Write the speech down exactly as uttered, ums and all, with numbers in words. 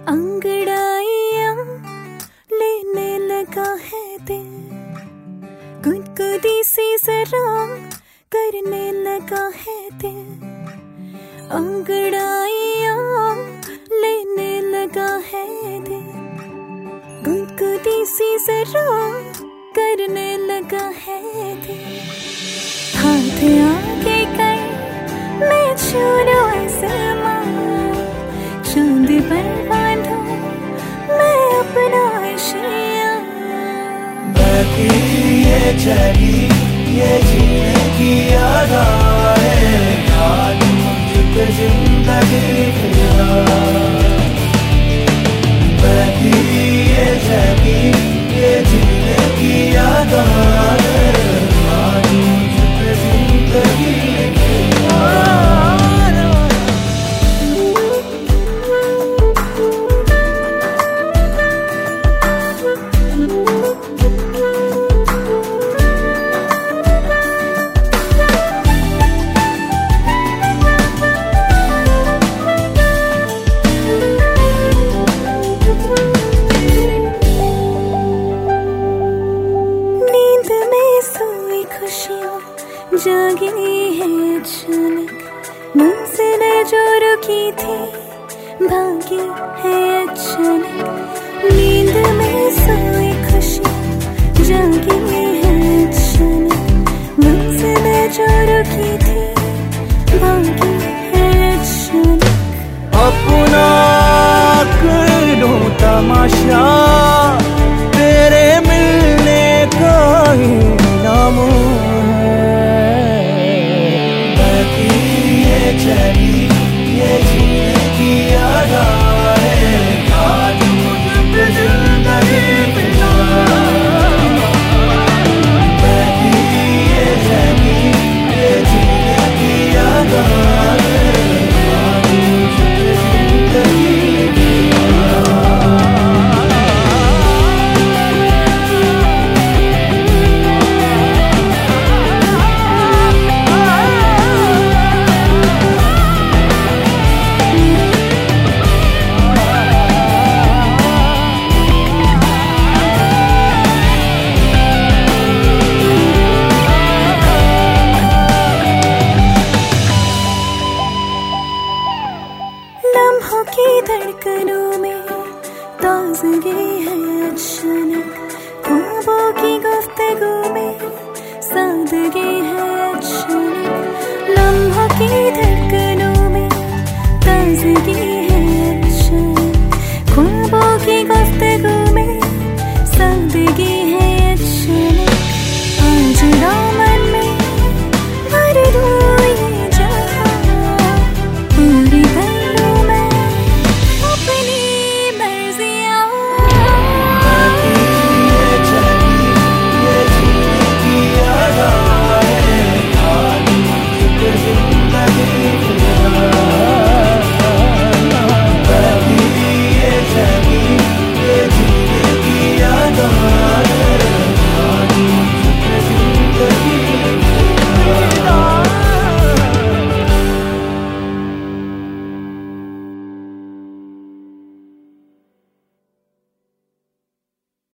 अंगड़ाइयां लेने लगा है दिल, गुदगुदी सी जरा करने लगा है दिल। अंगड़ाइयां लेने लगा है दिल, गुदगुदी सी जरा करने लगा है दिल। हाथ आगे कर मैं छोड़ो आसमां, चांद पर बांधो मैं अपना आशियां। बाकी ये चली ये जीने की अदाएं, आज मुझ पे जिंदगी फिरा। बाकी ये चली ये जीने की अदाएं, आज मुझ पे जिंदगी फिरा। जागी है अचानक मंजिल जो रुकी थी, भागी है अचानक। नींद में सोई खुशी जागी है अचानक, मंजिल जो रुकी थी, भागी है अचानक। अपना कर लूं तमाशा, तेरे मिलने का ही नाम है। चली